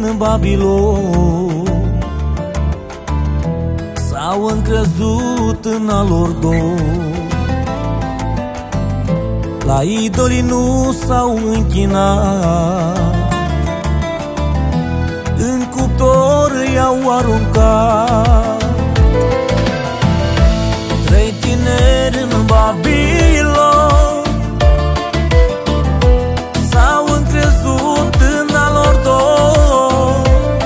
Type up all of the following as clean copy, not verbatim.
în Babilon, s-au încrezut în al lor dor. La idolii nu s-au închinat, în cuptor i-au aruncat. 3 tineri în Babilon s-au încrezut în al lor dor.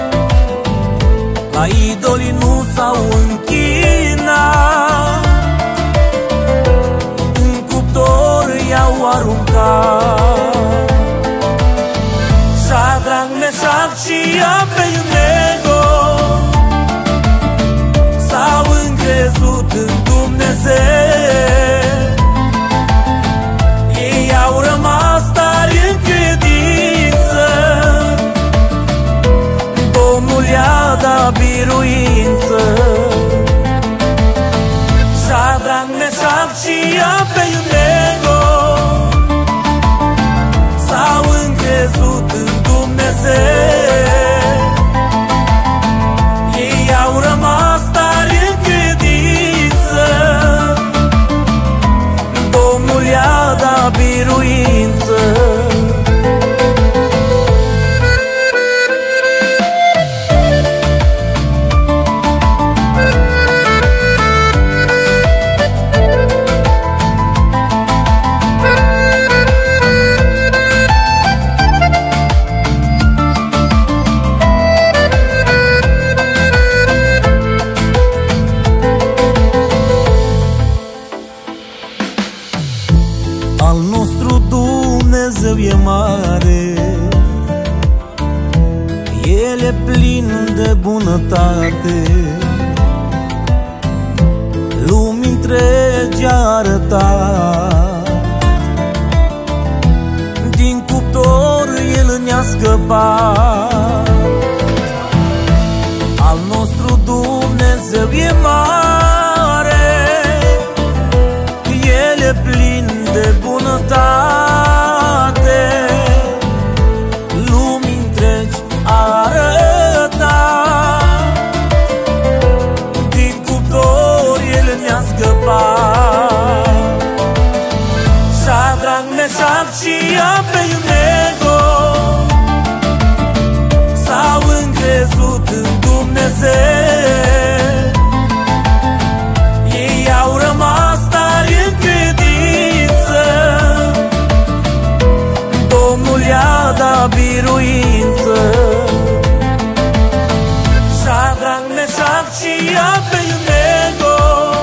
La idolii nu s-au închinat, în cuptor i-au aruncat. Shadrach, Meșac și Abednego s-au încrezut în Dumnezeu. Ei au rămas tari în credință, Domnul i-a dat biruință. Shadrach, Meșac și Abednego s-au încrezut în Dumnezeu. Ei au rămas tari în credință, Domnul i-a dat biruință. Al nostru Dumnezeu e mare, El e plin de bunătate, lumii întregi a arătat. Din cuptor El ne-a scăpat. Al nostru Dumnezeu e mare, El e plin de bunătate, lumii întregi a arătat. Din cuptor El ne-a scăpat. Shadrach, Meșac și Abednego s-au încrezut în Dumnezeu. Ei au rămas tari în credință, Domnul i-a dat biruință. Shadrach, Meșac și Abednego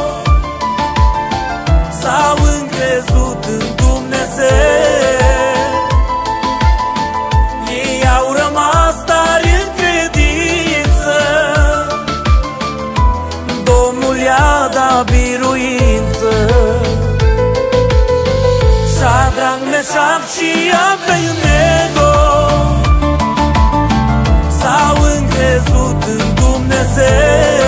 s-au încrezut în Dumnezeu. Ei au rămas tari în credință, Domnul i-a dat biruință. Shadrach, Meșac și Abednego s-au încrezut în Dumnezeu.